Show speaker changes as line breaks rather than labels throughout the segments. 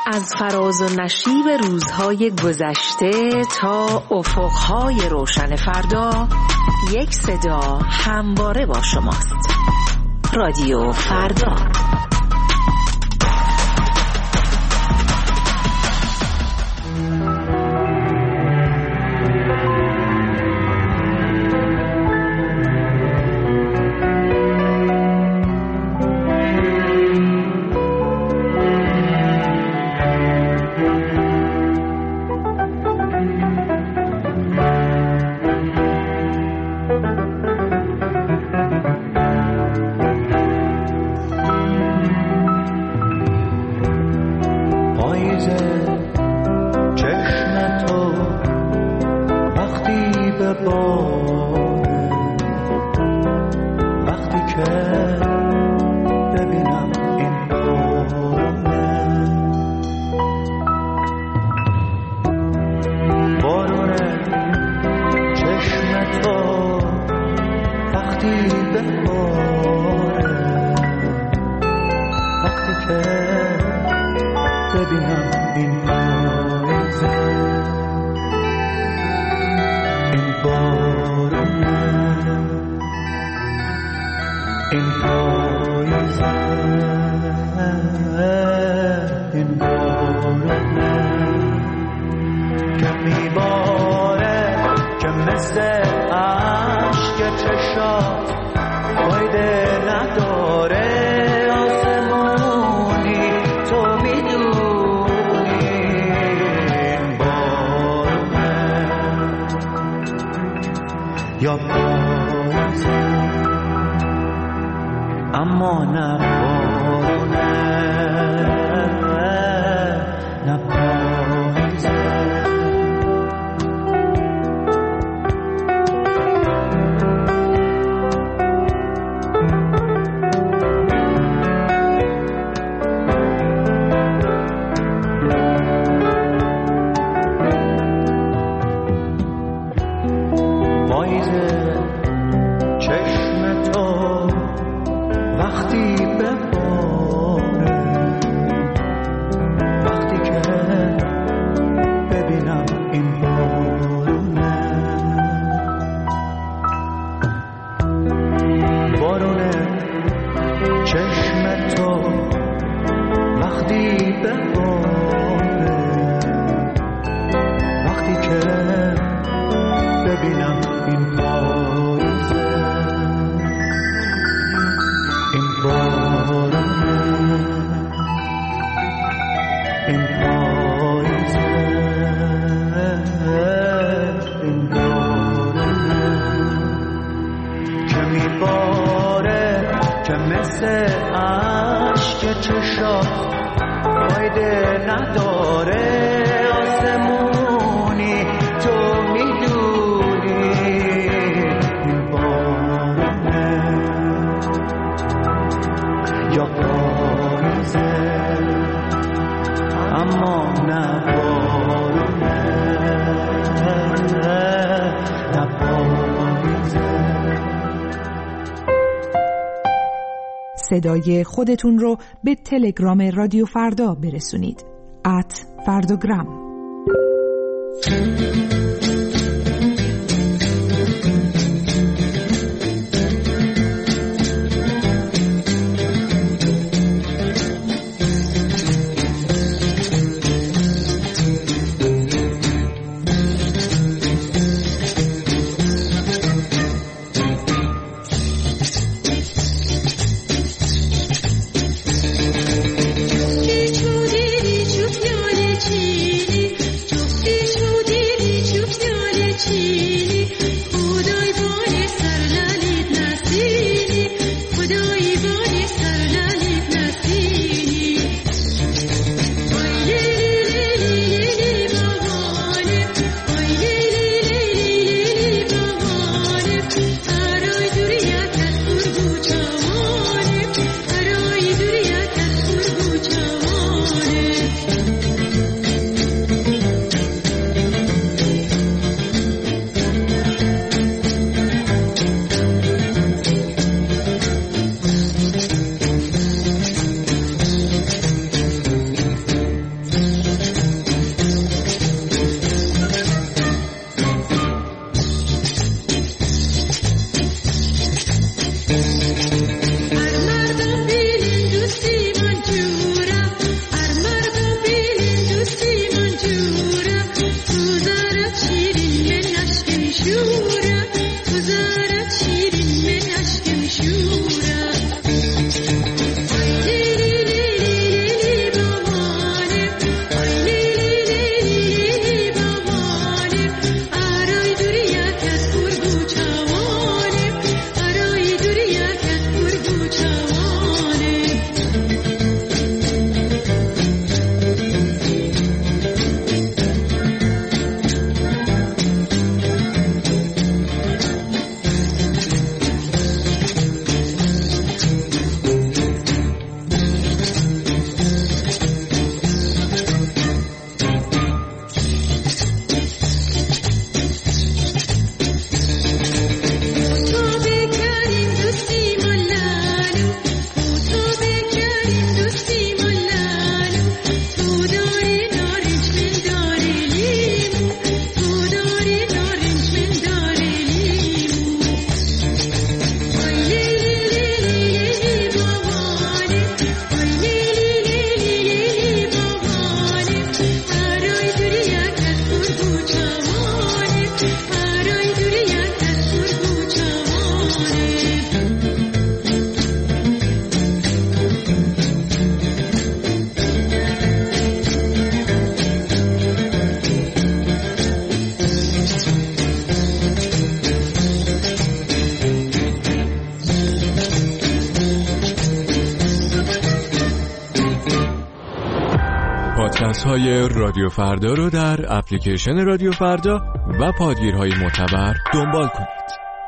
از فراز و نشیب روزهای گذشته تا افقهای روشن فردا، یک صدا همواره با شماست. رادیو فردا.
صدای خودتون رو به تلگرام رادیو فردا برسونید. @فرداگرام.
چو دیدی چو پیاله چینی، جفتی چو دیدی چو پادکست های رادیو فردا رو در اپلیکیشن رادیو فردا و پادگیرهای معتبر دنبال کنید.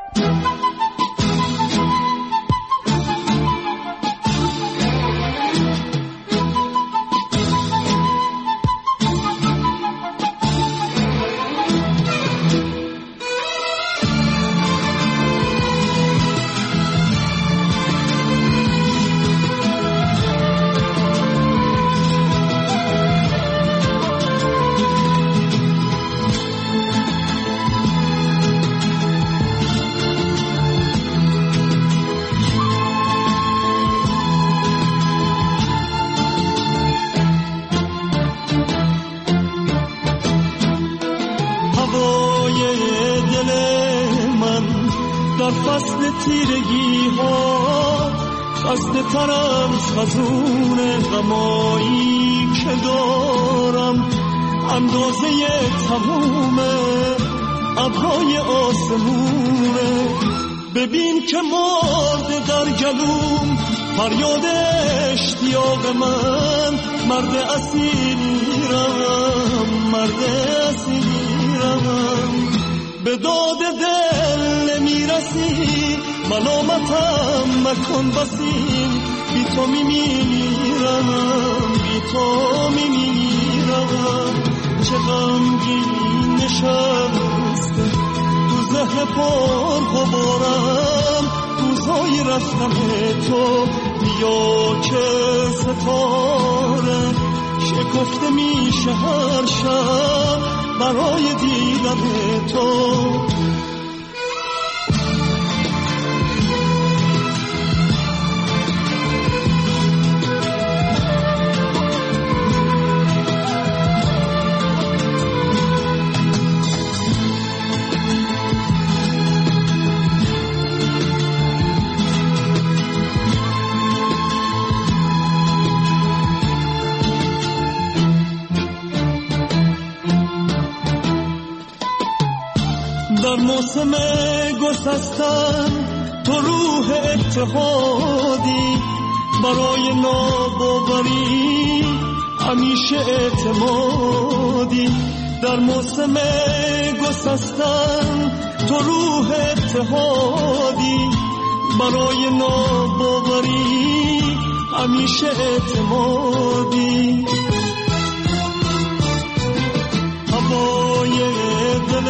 تیرگی ها خسته ترم خزون غمایی که دارم، اندازه تموم ابرای آسمونه. ببین که مرده در گلوم فریاد اشتیاق من، مرد اسیرم، مرد اسیرم. به داد دل نمیرسی، ملامتم مکن بسیم، بی تو میمیرم، بی تو میمیرم. چه غمگین نشسته تو ذهن پر غبارم، روزهای رفتن تو بیا که ستاره شکفته میشه هر شب برای دیدن تو. در موسم گسستن تو روح اتحادی، برای ناباوری همیشه اعتمادی. در موسم گسستن تو روح اتحادی، برای ناباوری همیشه اعتمادی. هوای دل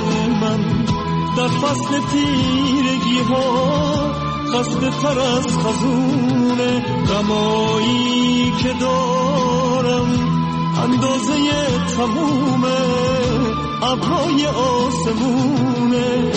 در فصل تیرگی ها خسته تر از خزون غمایی که دارم، اندازه تموم ابرای آسمونه.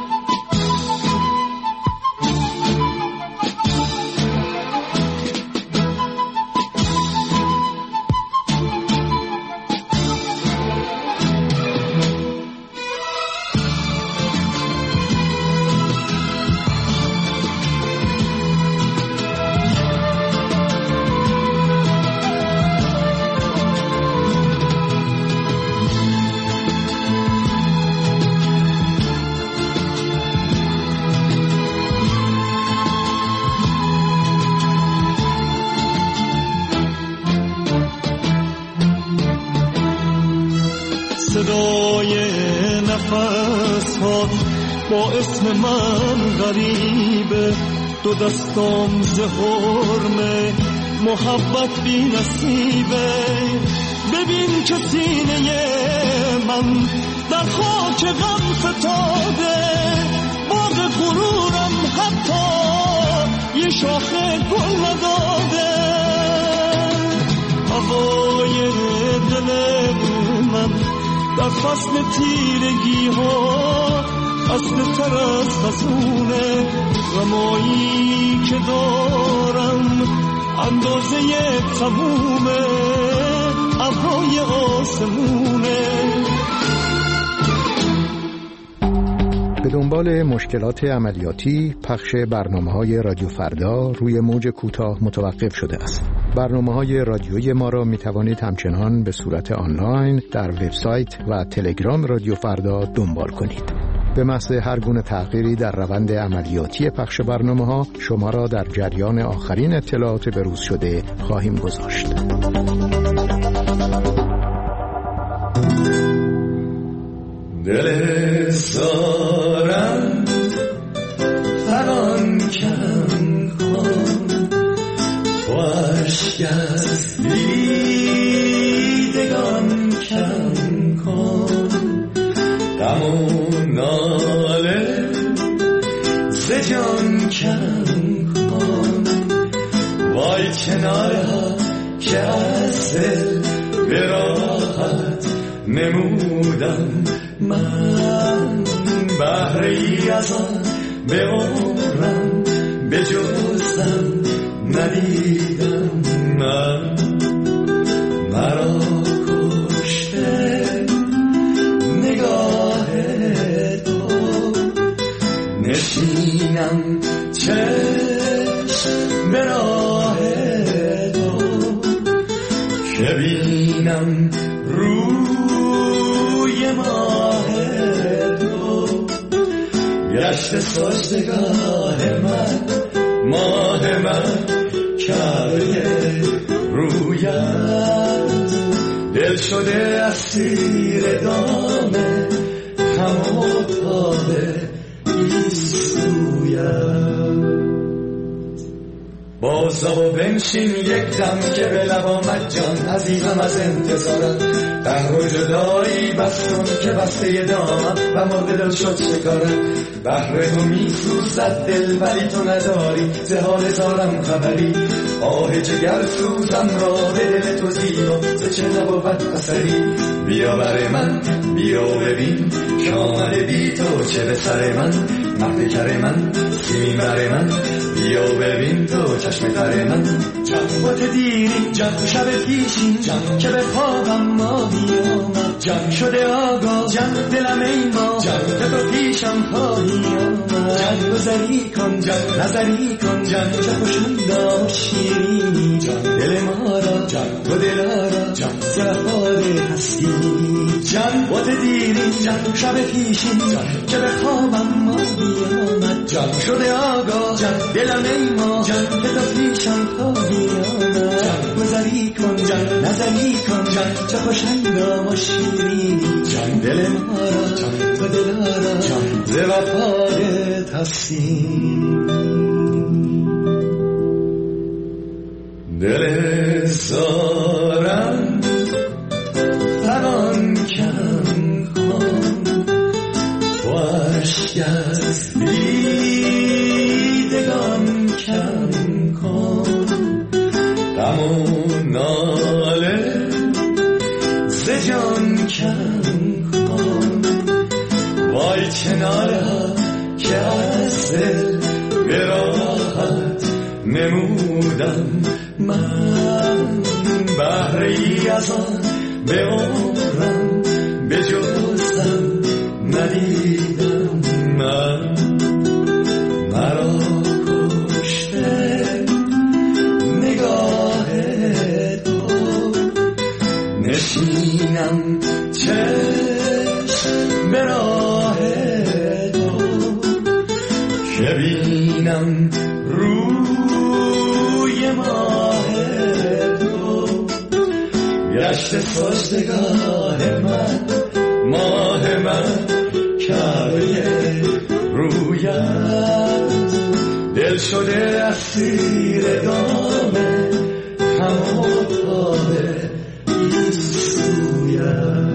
صدای نفس ها با اسم من غریبه، دو دستام زهرمه محبت بی نصیبه. ببین که سینه من در خاک غم فتاده، باغ غرورم حتی یه شاخه گل نداده. هوای دل من در فصل تیرگی ها خسته تر از خزون غمایی که دارم، اندازه تموم ابرای آسمونه.
به دنبال مشکلات عملیاتی پخش برنامه‌های رادیو فردا روی موج کوتاه متوقف شده است. برنامه‌های رادیویی ما را می‌توانید همچنان به صورت آنلاین در وبسایت و تلگرام رادیو فردا دنبال کنید. به محض هر گونه تغییری در روند عملیاتی پخش برنامه‌ها شما را در جریان آخرین اطلاعات بروز شده خواهیم گذاشت.
دل سارم فران کن کن تو عشق از دیدگان کن کن غم و ناله ز جان کن کن وای کناره ها که از دل به راحت نمودم من بهره ای از آن به عمرم به جزم ندیدم من مرا کشته نگاه تو نشینم چشم به راه تو که بینم روی ماه تو گشت سجدگاه من ماه من کعبه رویت دل شده اسیر دام غم و تاب گیسویت بازا و بنشین یک دم که به لب آمد جان عزیزم از انتظارم قهر و جدایی بس کن که بسته دامم و مرد دل شد شکارم بهر تو می سوزد دل ولی تو نداری ز حال زارم خبری آه جگر سوزم را به دل تو زیبا ز چه نبود اثری بیا بر من بیا ببین که آمده بی تو چه به سر من مهد کر من سیمین بر من بیا ببین تو چشم تر من جنبات دیری جنب شب پیشین جنب که به خوابم ماهی آمد جنب شده آگاه جنب دلم ای ما جنب که تو پیشم خواهی آمد جنب گذری کن جنب نظری کن جنب چه خوشندا و شیرینی جنب دل ما را جنب و دلارا جنب زهار هستی جنبات دیری جنب شب پیشین جنب که به خوابم ماهی آمد جنب شده آگاه جنب دلم ای ما جنب که تو پیشم خواهی آمد جنب گذری کن جنب نظری کن جنب چه خوشندا و شیرینی جنب دل ما را جنب و دلارا جنب ز وفایت هستی دل زارم فران کن کن تو عشق از دیدگان کن کن غم و ناله ز جان کن کن وای کناره ها که از دل به راحت نمودم من بهره ای از آن به عمرم به جزم ندیدم من مرا کشته نگاه تو نشینم چشم به راه تو که بینم روی ماه تو گشت سجدگاه من ماه من کعبه رویت دل شده اسیر دام غم و تاب گیسویت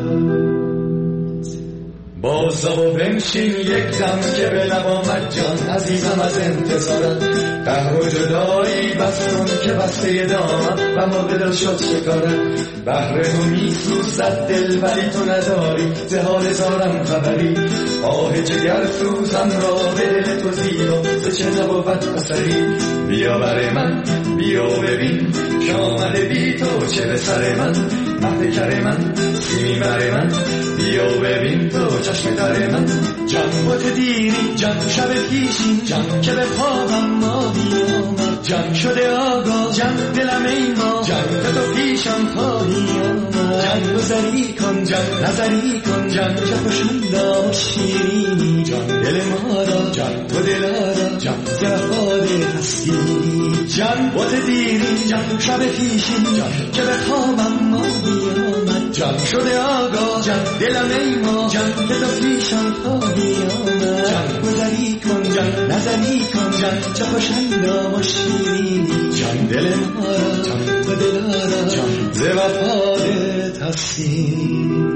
بازا و بنشین یک دم که به لب آمد جان عزیزم از انتظارم قهر و جدایی بس کن که بسته دامم و مرد دل شد شکارم بهر تو می سوزد دل ولی تو نداری ز حال زارم خبری آه جگر سوزم را به دل تو زیبا ز چه نبود اثری بیا بر من بیا ببین که آمده بی تو چه به سر من مهد کر من سیمین بر من بیا ببین تو چشم تر من جنبات دیری جنب شب پیشین جنب که به خوابم ماهی آمد جنب شده آگاه جنب دلم ای ما جنب که تو پیشم خواهی آمد جنب گذری کن جنب نظری کن جنب چه خوشندا و شیرینی جنب دل ما را جنب و دلارا جنب زهار هستی جان بوت دیرین جان شب پیشین جان که به خوابم ما بیامد جان شده آگاه جان دلم ای ما جان که تو پیشم خواهی آمد جان گذری کن جان نظری کن جان چه خوش اندام و شیرینی جان دل ما را جان و دلارا جان ز وفات هستیم.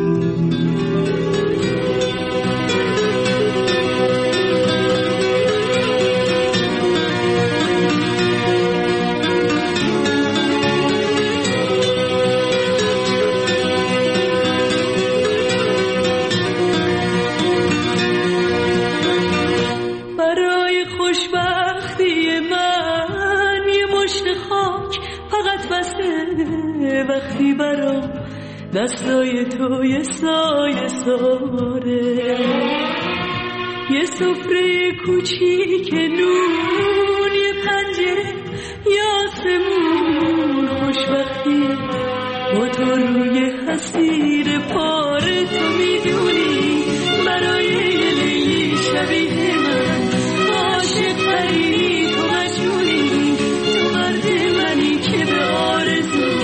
وقتی برام دستای تو یه سایه ساره، یه سفره کوچیک نون، یه پنجره یه آسمون خوشبختی با تو روی حسیر پاره. تو میدونی برای یه لیلی شبیه من عاشق پری تو مجنونی، تو مرد منی که به آرزو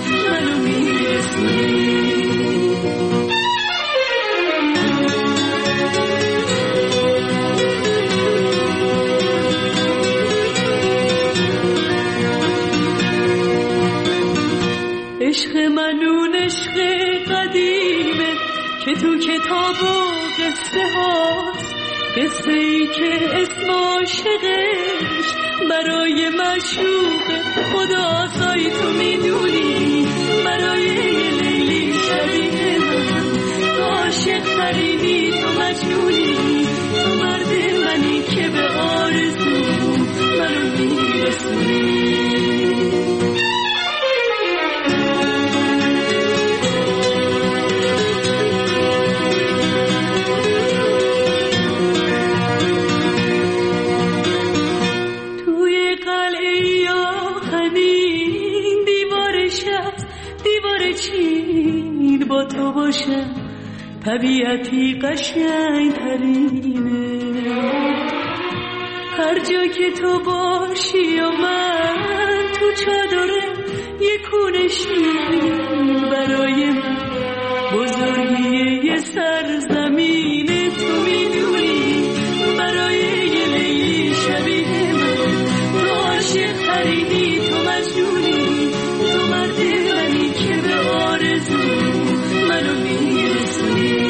عشق منون عشق قدیمه که تو کتاب و قصه هاست، قصه ای که اسم عاشقش برای معشوق خداست. آی تو میدونی برای یه لیلی شبیه من تو عاشق ترینی، تو مجنونی، تو مرد منی که به آرزو منو میرسونی. با تو باشم طبیعتی قشنگ ترینه، هر جا که تو باشی و من تو چادره یه کونشین برای من بزرگی یه سرزمینه. تو میدونی برای یه لیلی شبیه من تو عاشق ترینی، تو مجنونی، تو مرد منی که به آرزو منو میرسونی.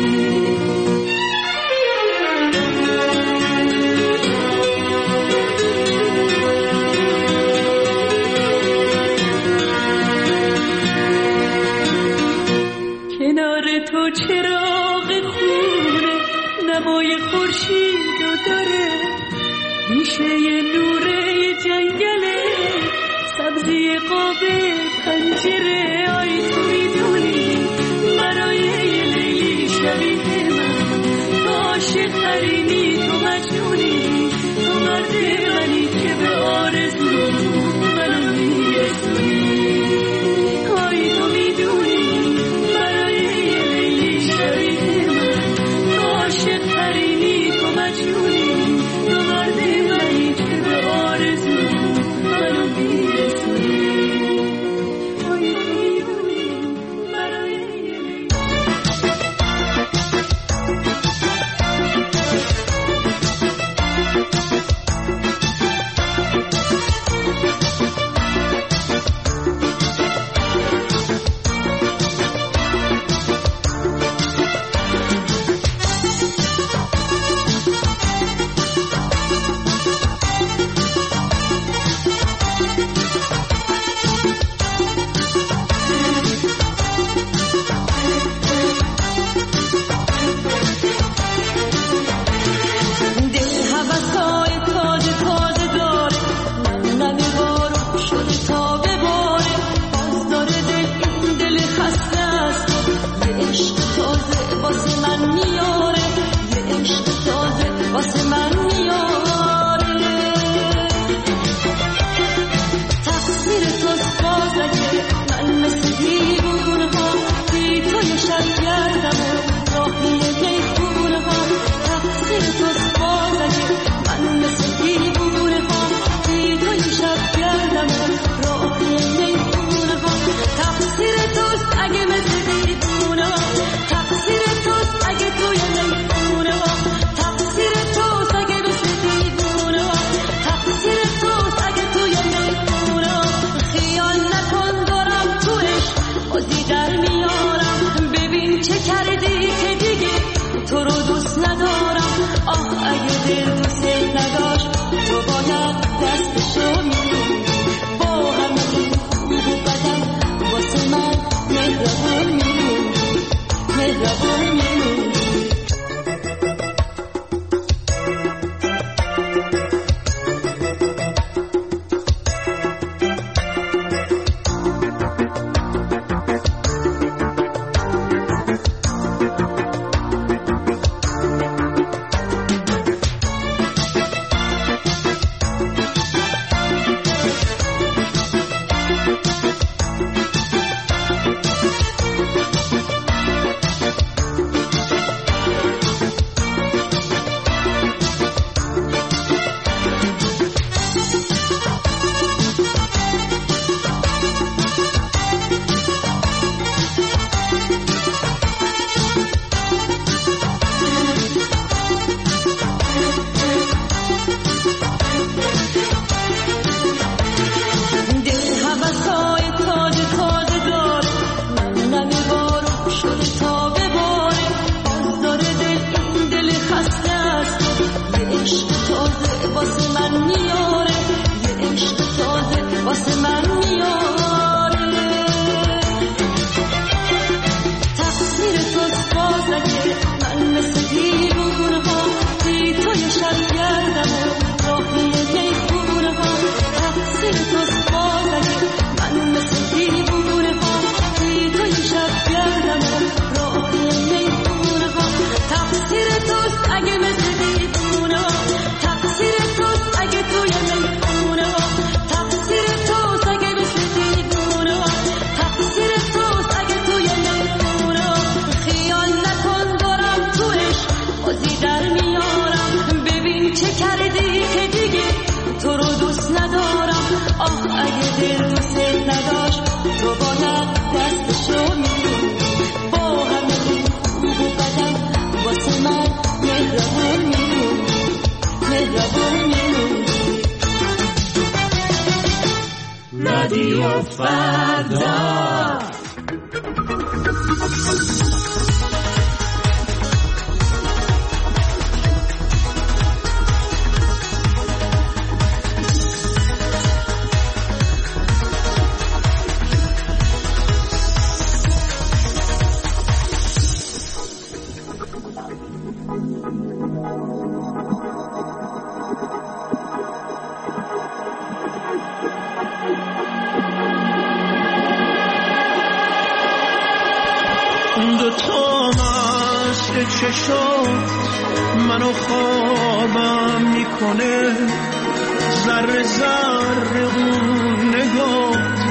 کنار تو چراغ خونه نمای خورشید و داره، میشه یه نوره جنگله سبزی قاب پنجره. آی تو میدونی برای یه لیلی شبیه من تو عاشق ترینی، تو مجنونی، تو مرد منی که به آرزو منو میرسونی. آی تو میدونی برای یه لیلی شبیه من تو عاشق ترینی، تو مجنونی، تو مرد منی که به آرزو منو میرسونی. فردا.
چشات منو خوابم میکنه، ذره ذره اون نگات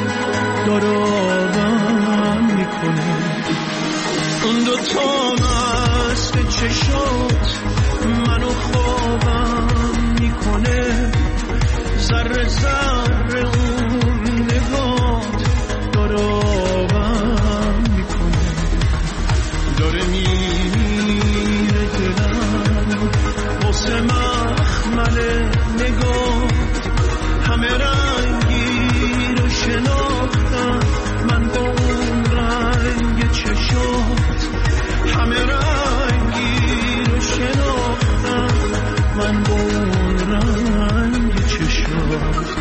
دارابم میکنه. اون دوتا مست چشات منو خوابم میکنه، ذره ذره اون نگات دارابم میکنه. داره میره دلم واسه مخمل نگات، همه رنگی رو شناختم من با اون رنگ چشات، همه رنگی رو شناختم من با اون رنگ چشات.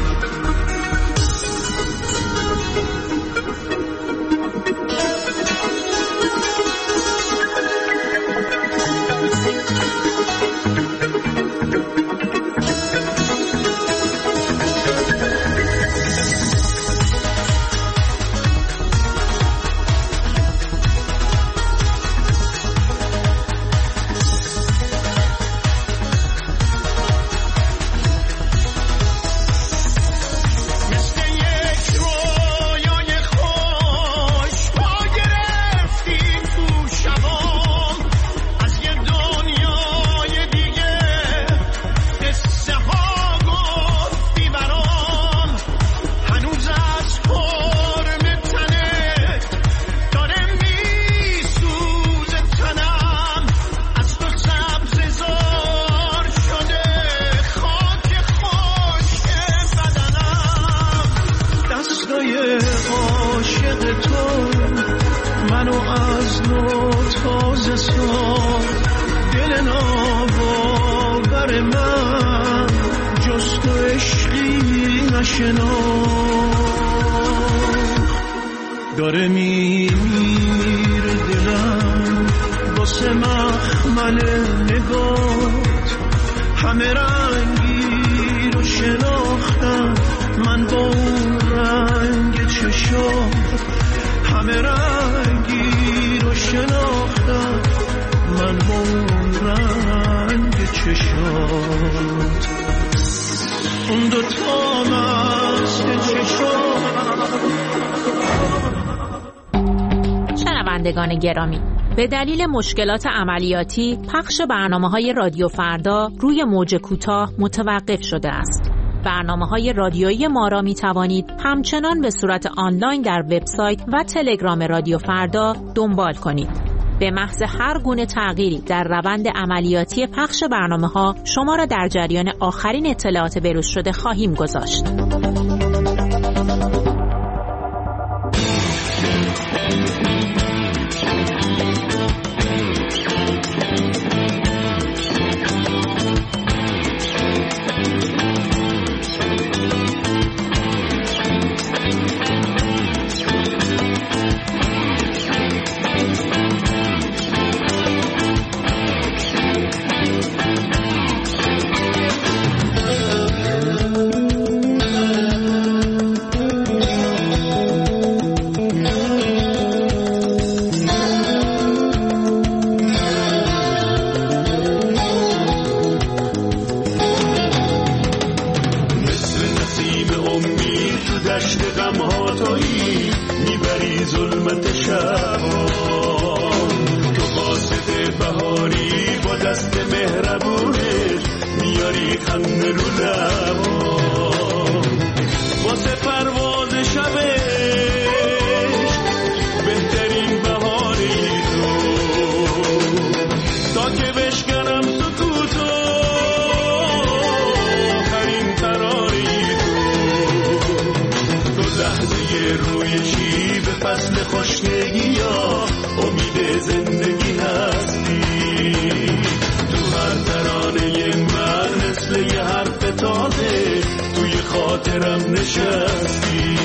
داره میره دلم واسه مخمل نگات، همه رنگی رو شناختم من با اون رنگ چشات، همه رنگی رو شناختم من با اون رنگ چشات. اون دوتا مست چشات.
شنوندگان گرامی، به دلیل مشکلات عملیاتی پخش برنامه‌های رادیو فردا روی موج کوتاه متوقف شده است. برنامه‌های رادیویی ما را می‌توانید همچنان به صورت آنلاین در وبسایت و تلگرام رادیو فردا دنبال کنید. به محض هر گونه تغییری در روند عملیاتی پخش برنامه‌ها شما را در جریان آخرین اطلاعات بروز شده خواهیم گذاشت.
به فصل خشکگی یا امید زندگی هستی. تو هر ترانه من مثل یه حرف تازه توی خاطرم نشستی.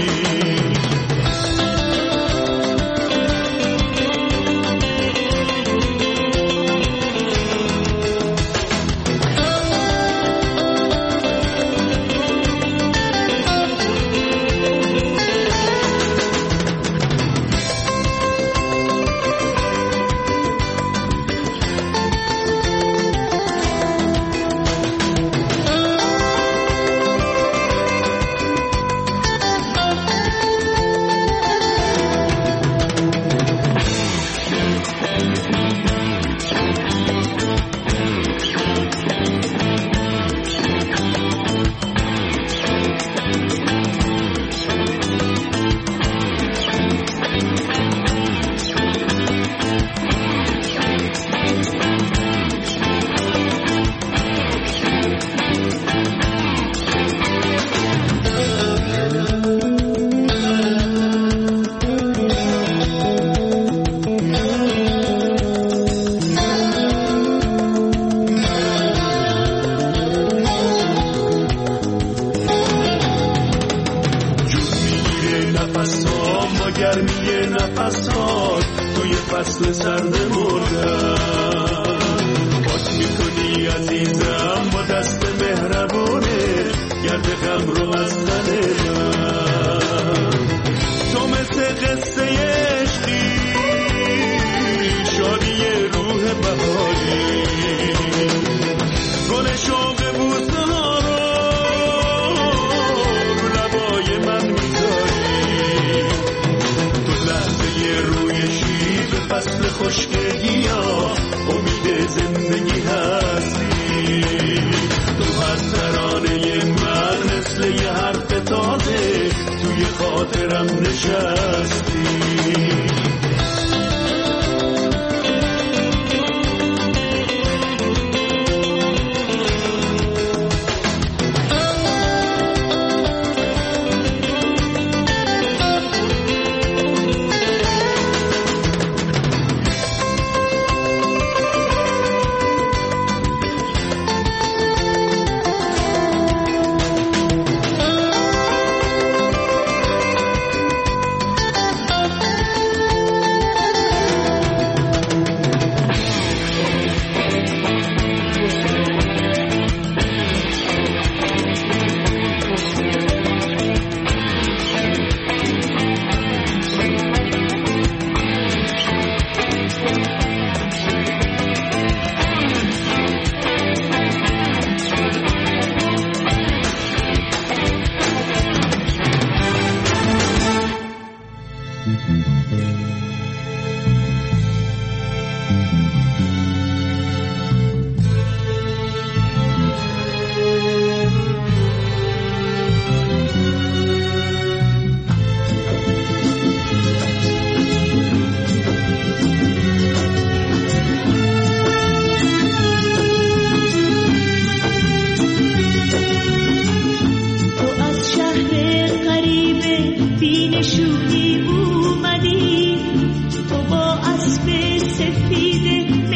نشونی اومدی، تو با اسب سفید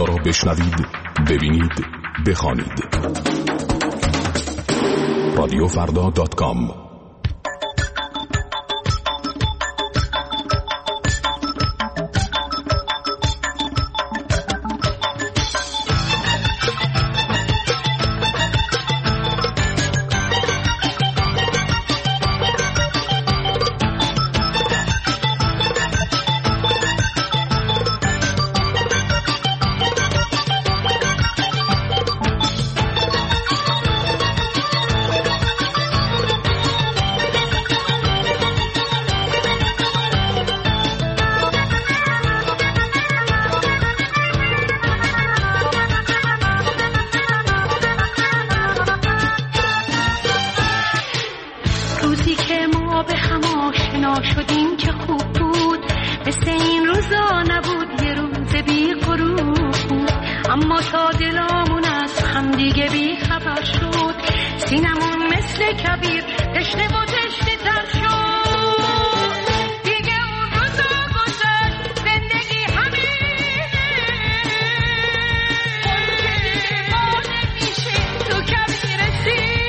فردا را بشنوید، ببینید، بخوانید. رادیوفردا.com.
روزی که ما به هم آشنا شدیم چه خوب بود، مثل این روزا نبود، یه روز بی غروب بود. اما تا دلامون از هم دیگه بی خبر شد، سینمون مثل کبیر تشنه و تشنه تر شد. دیگه اون روزا گذشت، زندگی همینه، ما نمیشه تو کبیر سینه.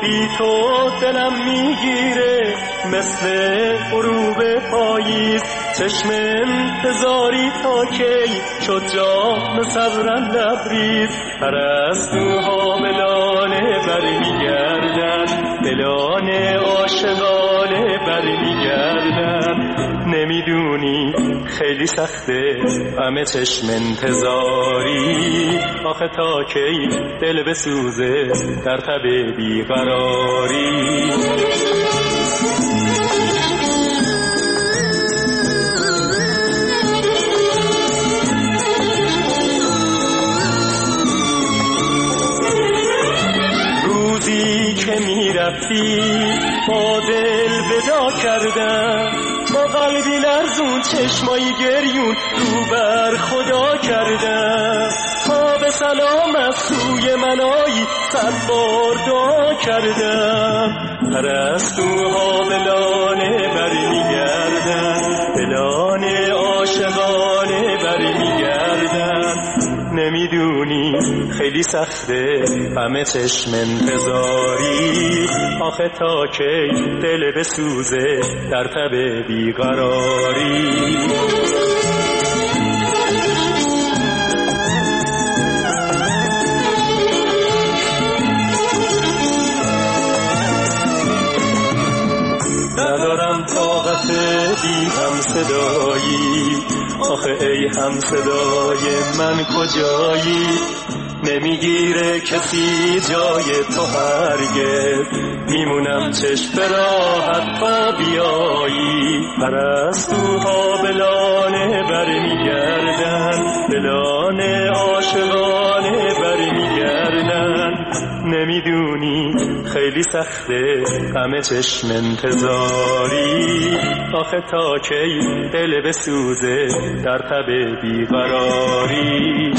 بی تو دلم میگیره مثل غروب پاییز، چشم انتظاری تا کی شد جام صبرم لبریز. پرستوها ملانه برمیگردن، دلان عاشقانه برمیگردن. نمیدونی خیلی سخته همه چشم انتظاری، آخه تا کی دل بسوزه در تب بیقراری. روزی که میرفتی با دل ودا کردم، با قلبی لرزون چشمایی گریون رو بر خدا کردم. تا به سلام از سوی منایی 100 بار دعا کردم. پرستوها ملانه برمیگردن، دلان عاشقانه برمیگردن. نمیدونی خیلی سخته همه چشم انتظاری، آخه تا کی دل بسوزه در تب بیقراری. ندارم طاقت بی هم صدایی، آخه ای هم صدای من کجایی؟ نمیگیره کسی جای تو هرگز، میمونم چشم به راحت تا بیایی. پرستوها بلانه برمیگردن، دلان عاشقانه برمیگردن. نمیدونی خیلی سخته همه چشم انتظاری، آخه تا کی دل بسوزه در تب بیقراری.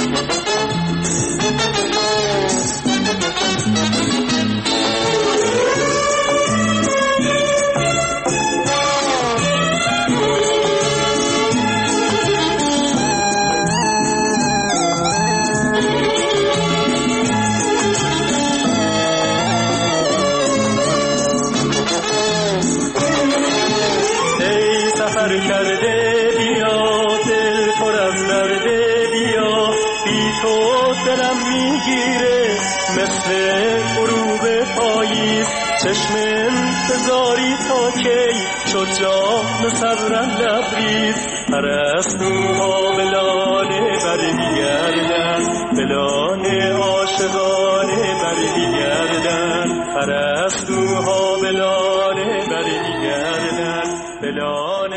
سفر کرده بیا، دل پر از درده بیا، بی تو دلم میگیره مثل غروب پاییز. چشم انتظاری تا کی شد جام صبرم لبریز. پرستوها ملانه برمیگردن، دلان عاشقانه برمیگردن. پرستوها ملانه برمیگردن، دلان.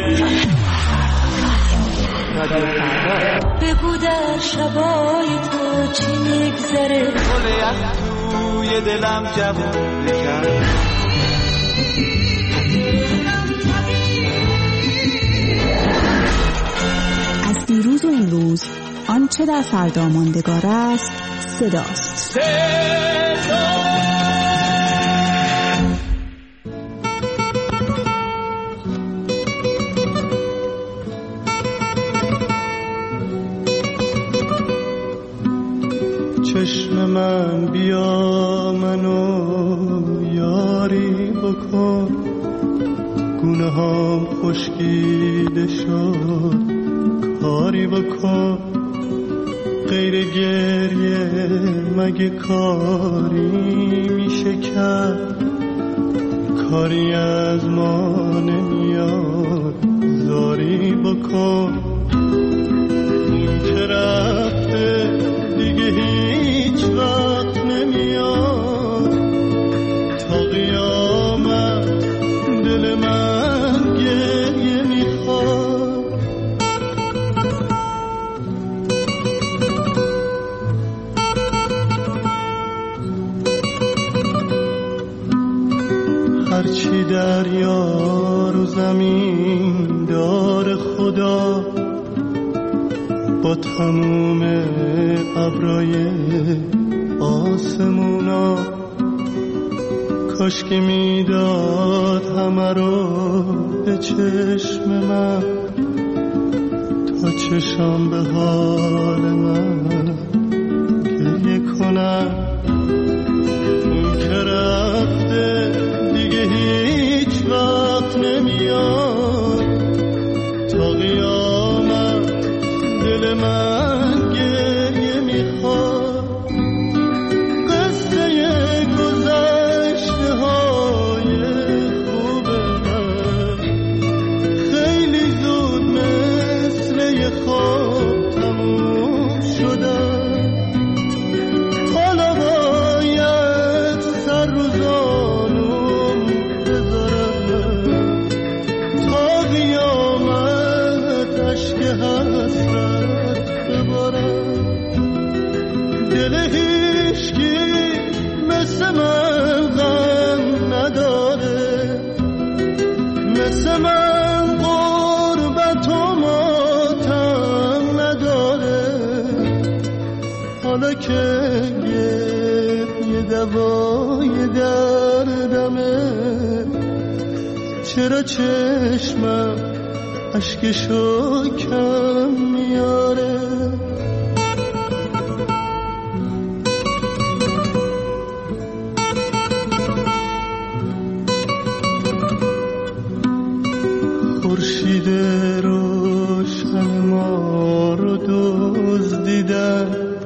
بگو در شبای تو چی میگذره،
گل از توی دلم جوون بکن.
از دیروز و امروز آنچه در فردا ماندگار است صداست.
چشم من بیا منو یاری بکن، گونه هم خشکیده شد کاری بکن. غیر گریه مگه کاری میشه کرد، کاری از ما نمیاد زاری بکن. اون که رفته دیگه هیچ وقت نمیاد، تا قیامت دل من گریه میخواد. هرچی دریا رو زمین دار خدا، با تموم ابرای آسمونا، کاش که میداد همه رو به چشم من، تا چشم به حال من گریه کنم. اون که رفت
بسته دیگه هیچ وقت نمیاد، تا قیامت دل من گریه میخواد. قصه گذشته های خوب من خیلی زود مثل یه خواب تموم شدن. حالا باید سر رو زانوم بذارم، تا قیامت اشک حسرت ببارم. دل هیچکی مثل من غم نداره، مثل من غربت و ماتم نداره. حالا که یه دوای دردمه، چرا چشمم اشکشو کم میاره؟ خورشید روشن ما رو دزدیدن،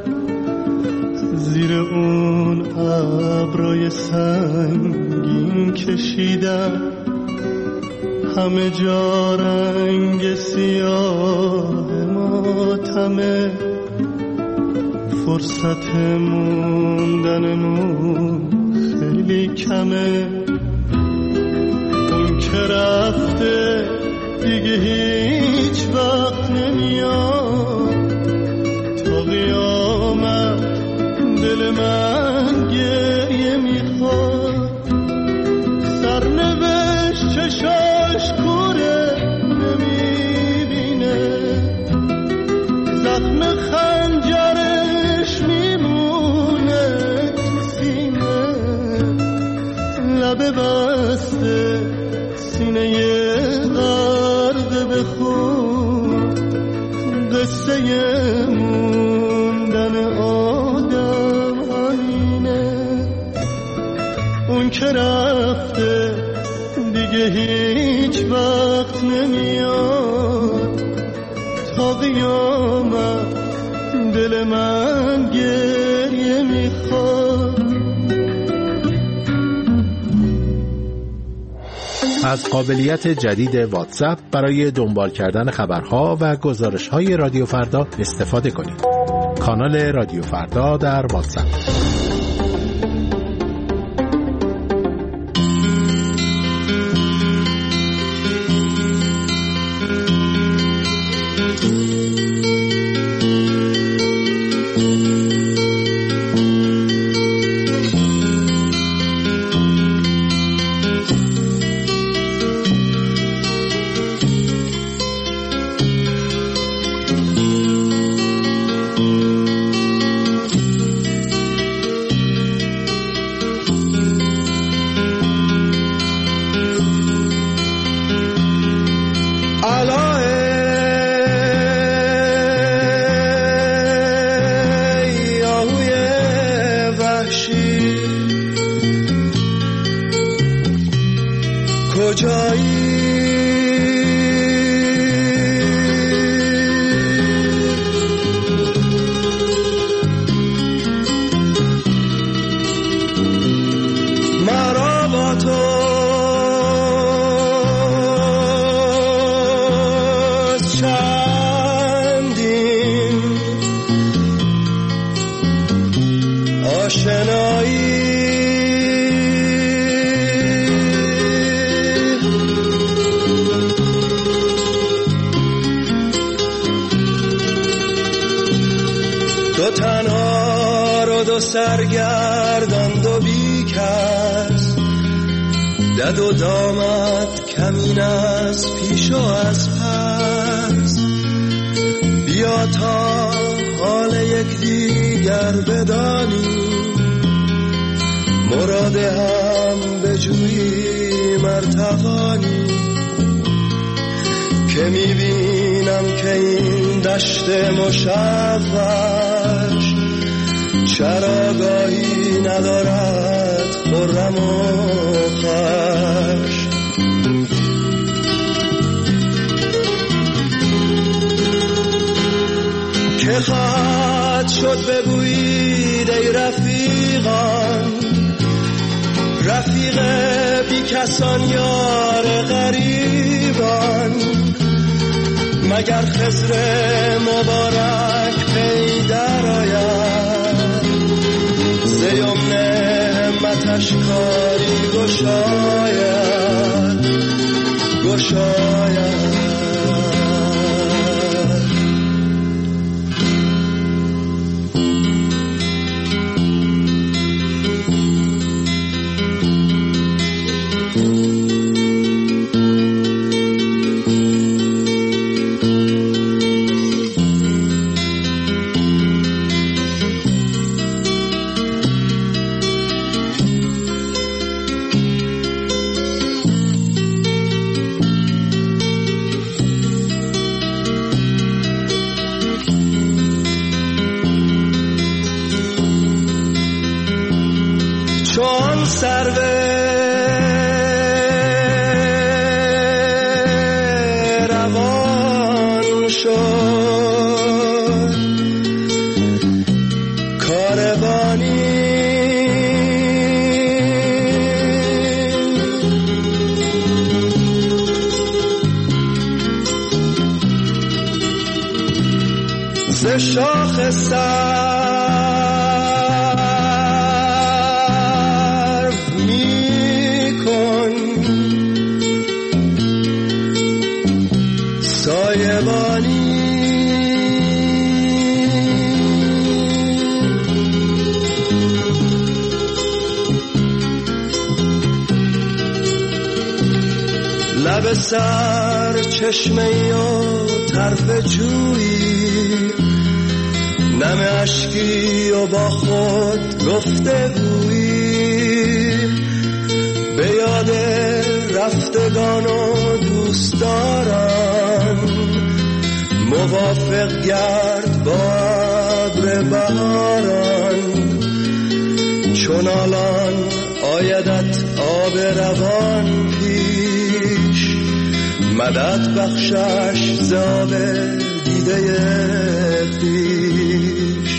زیر اون ابرای سنگین کشیدن. همه جا رنگ سیاه ماتمه، فرصت موندنمون خیلی کمه. اون که رفته دیگه هیچ وقت نمیاد، تا قیامت دل من گریه میخواد. سرنوشت چشاش کوره نمیبینه، زخم خنجرش میمونه تو سینه. لب بسته سینه غرق به خون، قصه موندن آدم همینه. اون که رفته دیگه هیچ وقت نمیاد، تا قیامت دل من گریه میخواد.
از قابلیت جدید واتساپ برای دنبال کردن خبرها و گزارش‌های رادیو فردا استفاده کنید. کانال رادیو فردا در واتساپ.
سرگردند و بیکس، دد و دامت کمین از پیش و از پس. بیا تا حال یک دیگر بدانیم، مراد هم بجوییم ارتقانی. که میبینم که این دشت مشوش چراگاهی ندارد
خرم و خوش. که خواهد شد بگویید ای رفیقان، رفیق بی کسان یار غریبان، مگر خضر مبارک پیدر آید، ز یمن همتش کاری گشاید گشاید. چون سرو روان شد کاروانی، ز شاخ لب سر چشمه و طرف جویی، نم اشکی و با خود گفته گویی، به یاد رفتگان و دوستداران، موافق گرد با ابر بهاران، چون الان آیدت آب روان پیش، مدد بخشش ز آب دیده خویش.